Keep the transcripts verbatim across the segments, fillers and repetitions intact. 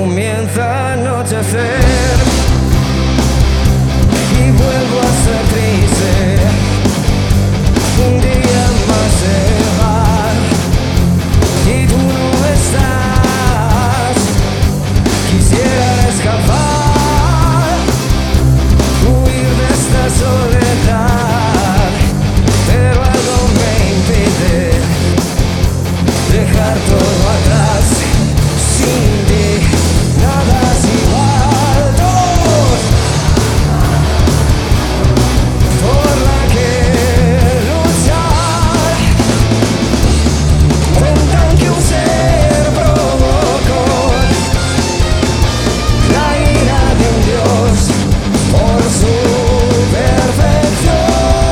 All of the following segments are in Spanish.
Comienza a anochecer y vuelvo a ser triste. Un día más se va y tú no estás. Quisiera escapar, huir de esta soledad, pero algo me impide dejar todo atrás. Sin ti nada es igual. Dos por la que luchar. Cuentan que un ser provocó la ira de un dios por su perfección.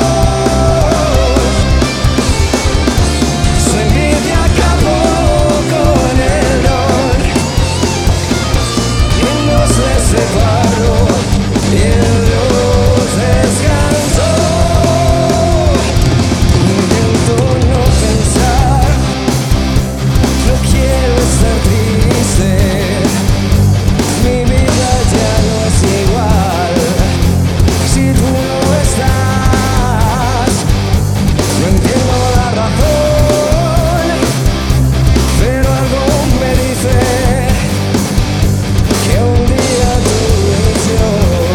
Su envidia acabó con el don y nos les separó y el Dios descansó. Intento no pensar, no quiero estar triste. Mi vida ya no es igual si tú no estás. No entiendo la razón, pero algo me dice que un día tú y yo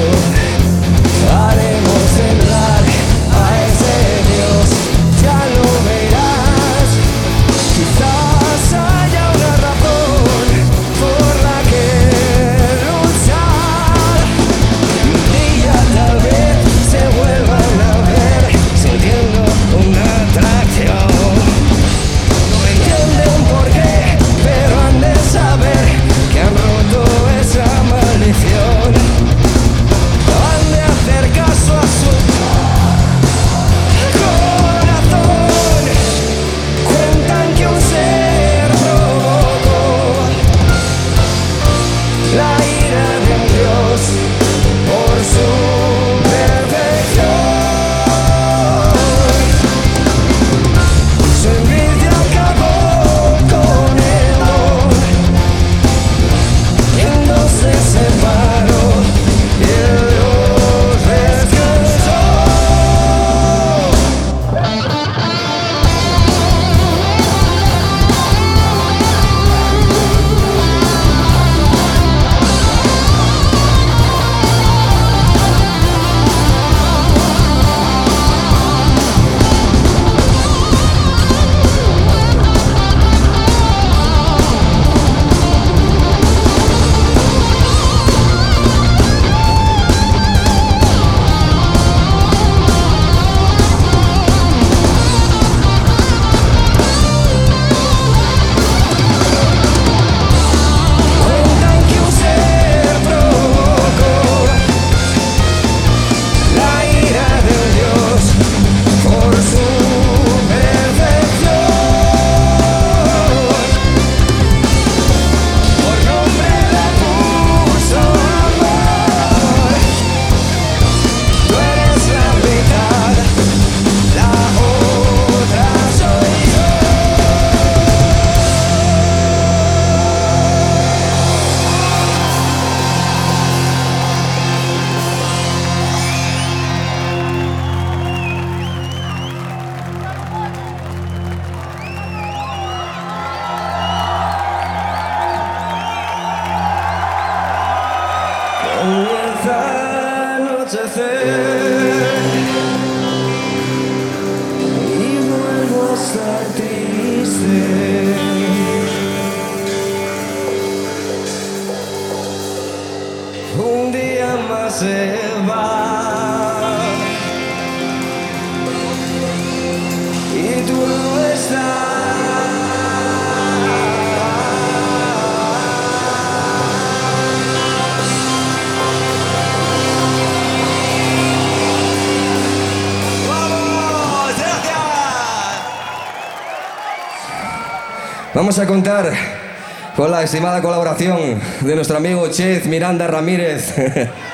haremos temblar a ese Dios. Ya lo verás, quizás haya una razón por la que luchar. Un día tal vez se vuelvan a ver sintiendo una atracción. No entienden por qué, pero han de saber que han roto esa maldición. Han de hacer caso a su corazón. Cuentan que un ser provocó la ira de un dios por su perfección. Su envidia acabó con el don y en dos se separó y el Dios descansó. Cuentan que un ser provocó la ira de un dios por su perfección. Por nombre le puso amor. Tú eres la mitad, la otra soy yo. Comienza a anochecer y vuelvo a estar triste. Un día más se va y tú no estás. Vamos a contar con la estimada colaboración de nuestro amigo Chez Miranda Ramírez.